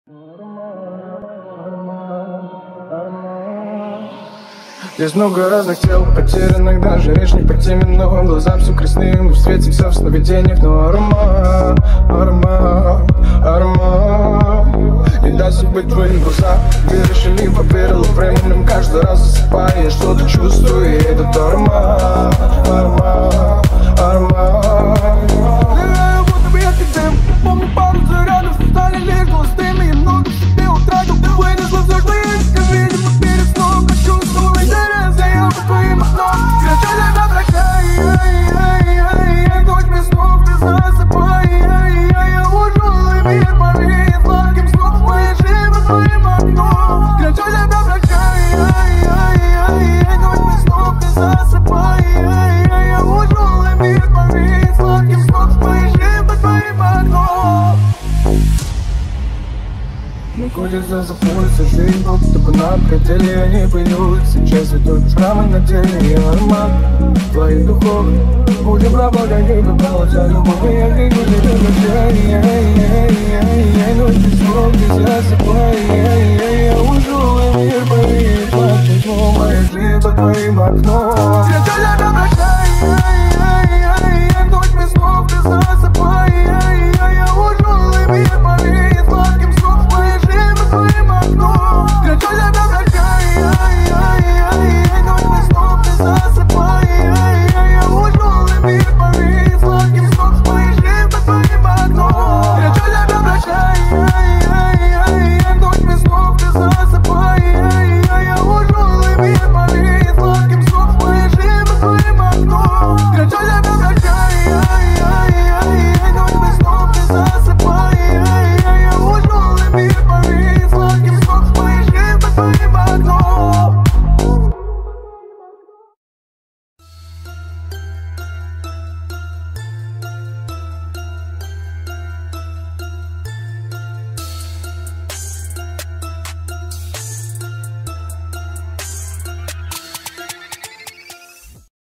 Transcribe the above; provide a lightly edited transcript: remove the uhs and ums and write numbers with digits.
Есть много разных тел, потерянных, даже речь не по теме, но глазам все крестные, мы встретимся в сновидениях, но аромат, не даст быть твоим глазам, веришь или поверил временем, каждый раз засыпая, я что-то чувствую, и этот аромат. Летаю, будто бы я как дым, помню пару зарядов, стали лишь холостыми, я много в себе утратил, ты вынесла все, что есть, как видимо, перед сном, хочу снова интерес, я по твоим окном, кричу тебя прощай, ночь без снов, ты засыпай, я ушел, и мир повеет сладким сном, мои живы твоим окном, кричу тебя прощай, ночь без снов, ты засыпай, я ушел, и мир повеет сладким сном, мои живы твоим окном. Мне хочется запулиться жизнь, будто бы на пределе я не боюсь. Сейчас ведут шрамы на теле и аромат твоих духов. Будем работать, как попало вся любовь, и я кричу тебе прощай, ночь без снов, ты засыпай, я ушел, и мир повеет сладким сном, моя жизнь под твоим окном.